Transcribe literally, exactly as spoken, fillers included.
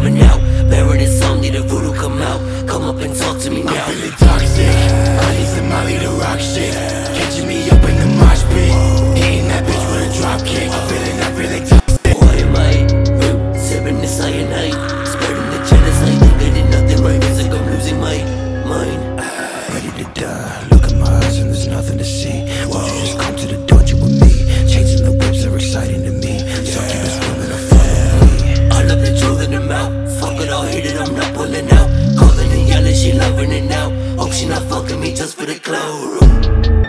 coming out. Bearing his song, need a voodoo come out. Come up and talk to me now. I'm feeling toxic, I need some Molly to rock shit. Catching me up in the mosh pit, hitting that bitch with a drop kick. I'm feeling, I'm feeling toxic. Why am I mm, sipping the cyanide? Spreading the genocide, thinking ain't nothing right. It's like I'm losing my mind. Ready to die, look in my eyes and there's nothing to see. Won't you just come to the dungeon with me? Chasing the whips are exciting to me. Succubus women are fucking me. I love the truth in the mouth. Fuck it, I'll hit it, I'm not pulling out. Calling and yelling, she loving it now. Hope she not fucking me just for the clout.